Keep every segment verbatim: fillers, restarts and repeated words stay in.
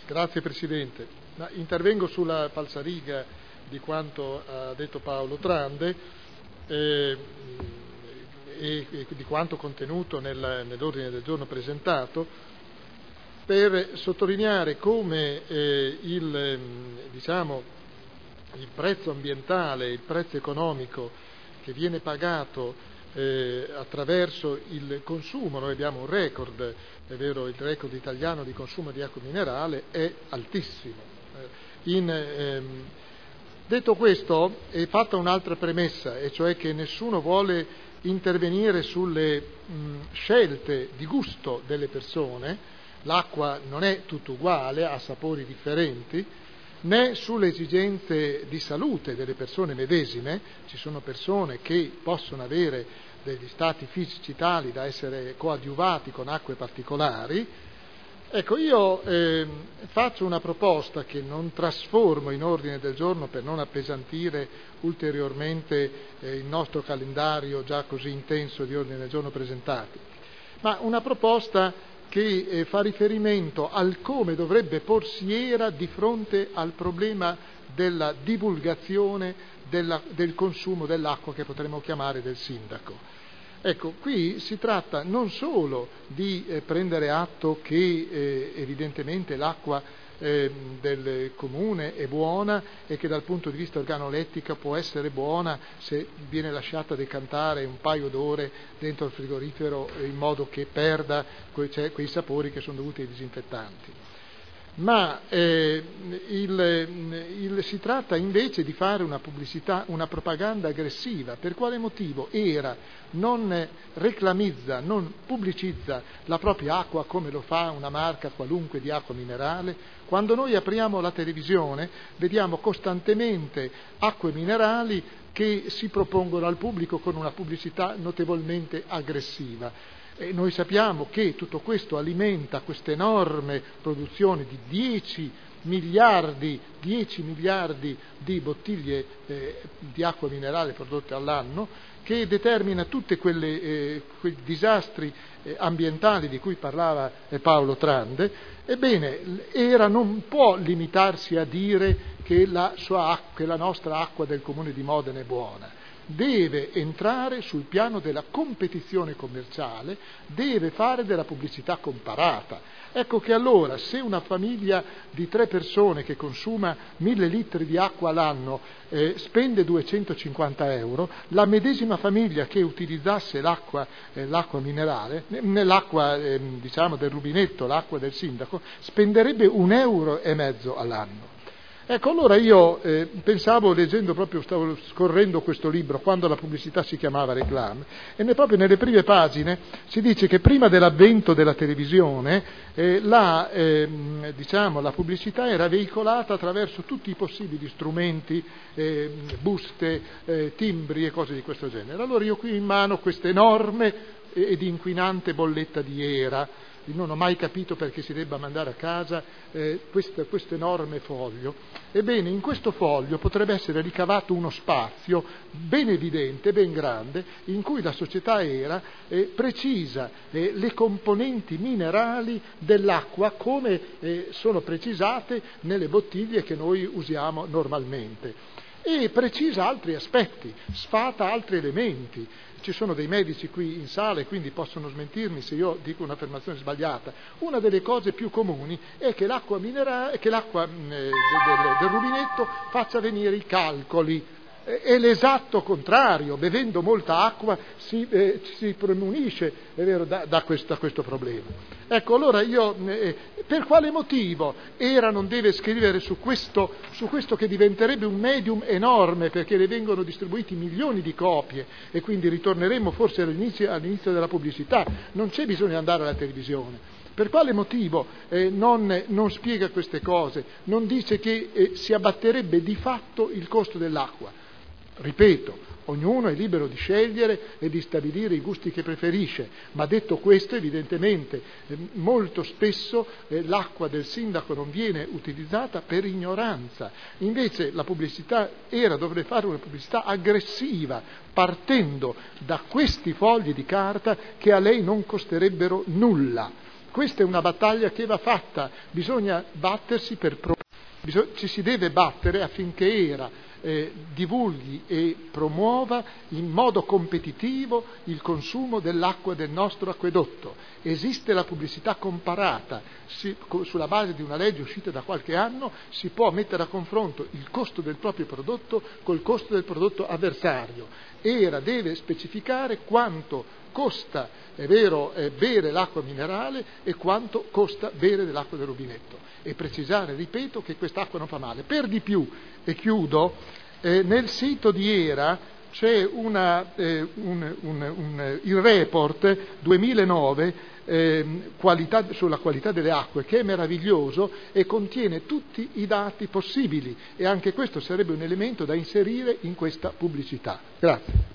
Grazie Presidente. Ma intervengo sulla falsariga di quanto ha detto Paolo Trande eh, e, e di quanto contenuto nel, nell'ordine del giorno presentato, per sottolineare come eh, il, diciamo, il prezzo ambientale, il prezzo economico che viene pagato eh, attraverso il consumo, noi abbiamo un record, è vero, il record italiano di consumo di acqua minerale è altissimo. In, ehm, detto questo, è fatta un'altra premessa, e cioè che nessuno vuole intervenire sulle mh, scelte di gusto delle persone. L'acqua non è tutto uguale, ha sapori differenti, né sulle esigenze di salute delle persone medesime. Ci sono persone che possono avere degli stati fisici tali da essere coadiuvati con acque particolari. Ecco, io eh, faccio una proposta che non trasformo in ordine del giorno per non appesantire ulteriormente eh, il nostro calendario già così intenso di ordine del giorno presentati, ma una proposta che eh, fa riferimento al come dovrebbe porsi ERA di fronte al problema della divulgazione della, del consumo dell'acqua, che potremmo chiamare del sindaco. Ecco, qui si tratta non solo di eh, prendere atto che eh, evidentemente l'acqua eh, del comune è buona e che dal punto di vista organolettico può essere buona se viene lasciata decantare un paio d'ore dentro il frigorifero in modo che perda que- cioè, quei sapori che sono dovuti ai disinfettanti. Ma eh, il, il, si tratta invece di fare una pubblicità, una propaganda aggressiva. Per quale motivo ERA non reclamizza, non pubblicizza la propria acqua come lo fa una marca qualunque di acqua minerale? Quando noi apriamo la televisione vediamo costantemente acque minerali che si propongono al pubblico con una pubblicità notevolmente aggressiva. E noi sappiamo che tutto questo alimenta questa enorme produzione di dieci miliardi, dieci miliardi di bottiglie eh, di acqua minerale prodotte all'anno, che determina tutti eh, quei disastri eh, ambientali di cui parlava eh, Paolo Trande. Ebbene, ERA non può limitarsi a dire che la, sua, che la nostra acqua del Comune di Modena è buona. Deve entrare sul piano della competizione commerciale, deve fare della pubblicità comparata. Ecco che allora, se una famiglia di tre persone che consuma mille litri di acqua all'anno eh, spende duecentocinquanta euro, la medesima famiglia che utilizzasse l'acqua, eh, l'acqua minerale, nell'acqua eh, diciamo del rubinetto, l'acqua del sindaco, spenderebbe un euro e mezzo all'anno. Ecco, allora io eh, pensavo, leggendo proprio, stavo scorrendo questo libro, quando la pubblicità si chiamava Reclame, e ne, proprio nelle prime pagine si dice che prima dell'avvento della televisione eh, la, eh, diciamo, la pubblicità era veicolata attraverso tutti i possibili strumenti, eh, buste, eh, timbri e cose di questo genere. Allora io qui ho in mano questa enorme ed inquinante bolletta di ERA. Non ho mai capito perché si debba mandare a casa eh, questo, questo enorme foglio. Ebbene, in questo foglio potrebbe essere ricavato uno spazio ben evidente, ben grande, in cui la società ERA eh, precisa eh, le componenti minerali dell'acqua come eh, sono precisate nelle bottiglie che noi usiamo normalmente. E precisa altri aspetti, sfata altri elementi. Ci sono dei medici qui in sala e quindi possono smentirmi se io dico un'affermazione sbagliata. Una delle cose più comuni è che l'acqua minerale, che l'acqua mh, del, del rubinetto faccia venire i calcoli. È l'esatto contrario, bevendo molta acqua si, eh, si premunisce, è vero, da, da, questo, da questo problema. Ecco, allora io, eh, per quale motivo ERA non deve scrivere su questo, su questo che diventerebbe un medium enorme, perché ne vengono distribuiti milioni di copie e quindi ritorneremo forse all'inizio, all'inizio della pubblicità, non c'è bisogno di andare alla televisione. Per quale motivo eh, non, non spiega queste cose, non dice che eh, si abbatterebbe di fatto il costo dell'acqua? Ripeto, ognuno è libero di scegliere e di stabilire i gusti che preferisce, ma detto questo, evidentemente eh, molto spesso eh, l'acqua del sindaco non viene utilizzata per ignoranza. Invece la pubblicità ERA dovrebbe fare una pubblicità aggressiva, partendo da questi fogli di carta che a lei non costerebbero nulla. questa è una battaglia che va fatta, bisogna battersi per pro- bisog- ci si deve battere affinché ERA eh, divulghi e promuova in modo competitivo il consumo dell'acqua del nostro acquedotto. Esiste la pubblicità comparata, si, co- sulla base di una legge uscita da qualche anno si può mettere a confronto il costo del proprio prodotto col costo del prodotto avversario. ERA deve specificare quanto costa, è vero, eh, bere l'acqua minerale e quanto costa bere dell'acqua del rubinetto, e precisare, ripeto, che quest'acqua non fa male. Per di più, e chiudo, eh, nel sito di ERA c'è una, eh, un, un, un, il report duemilanove eh, qualità, sulla qualità delle acque, che è meraviglioso e contiene tutti i dati possibili, e anche questo sarebbe un elemento da inserire in questa pubblicità. Grazie.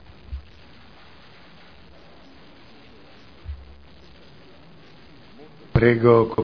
Prego.